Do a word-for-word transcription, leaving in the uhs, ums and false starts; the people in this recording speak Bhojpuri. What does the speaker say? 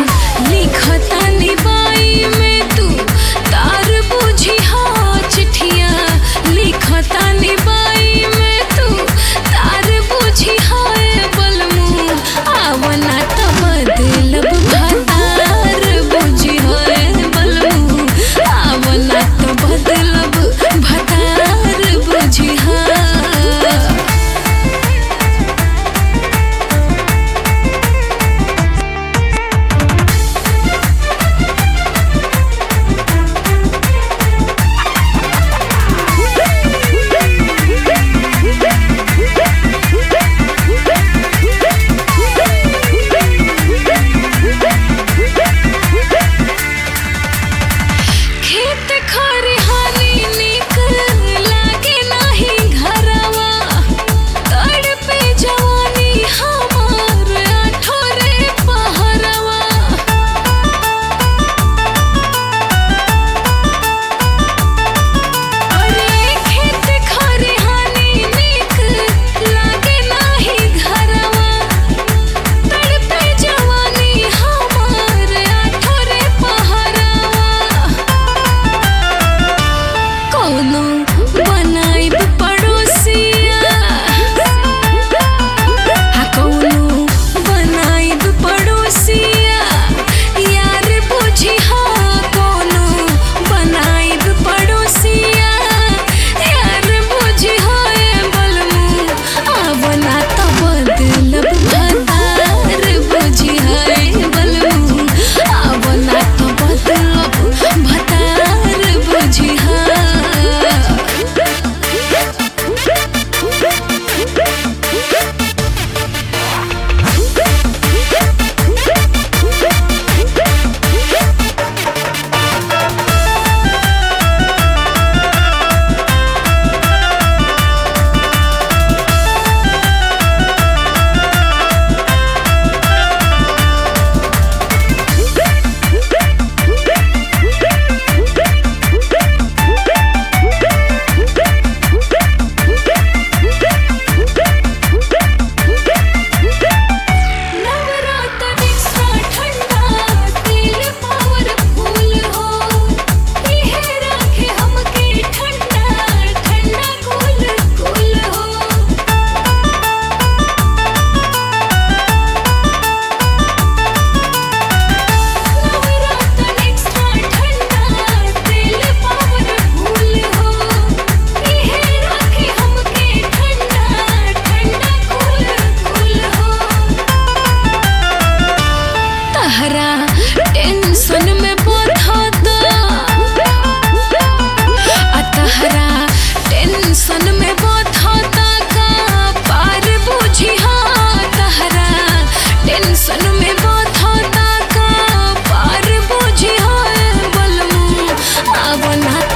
लिखतानी बाई में तू तार बुझी हा चिट्ठिया लिखतानी बाई में तू तार बुझी हा बलमू आवना तो बदलब भतार बुझी हा बलमू आवना तो बदलब भतार बुझी हा। खेत खरिहानी निक लागे नाही घरवा तड़पे जवानी हमार आठोरे पहरवा। अरे खेत खरिहानी निक लागे नाही घरवा तड़पे जवानी हमार आठोरे पहरवा। कौनो बनाइब पड़ोसिया हाँ कौनो बनाइब पड़ोसिया यार बुझी हाँ कौनो बनाइब पड़ोसिया यार बुझी हाँ बलमू आवना तो बदलब भतार बुझी हाँ बलमू आवना तो बदलब भतार बुझी हाँ। नवरातन एक्स्ट्रा ठंडा तेल पावर फूल हो इहे राखे हमके ठंडा ठंडा कूल कूल हो। नवरातन एक्स्ट्रा ठंडा तेल पावर फूल हो इहे राखे हमके ठंडा ठंडा कूल कूल हो। तहरा टेंशन में बधता आ तहरा टेंशन में बधता का पार बुझी हाँ तहरा टेंशन में बधता का पार बुझी हाँ बलमू आवना